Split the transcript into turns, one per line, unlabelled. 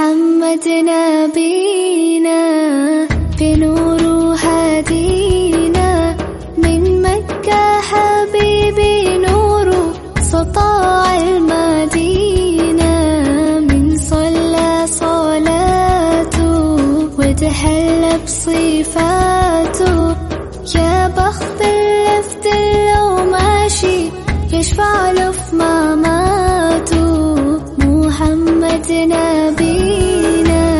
محمد نبينا بنور هدينا، من مكة حبيبي نور سطاع المدينة، من صلى صلاته وتحلى بصفاته، يا بخت اللي في لو ماشي يشفع له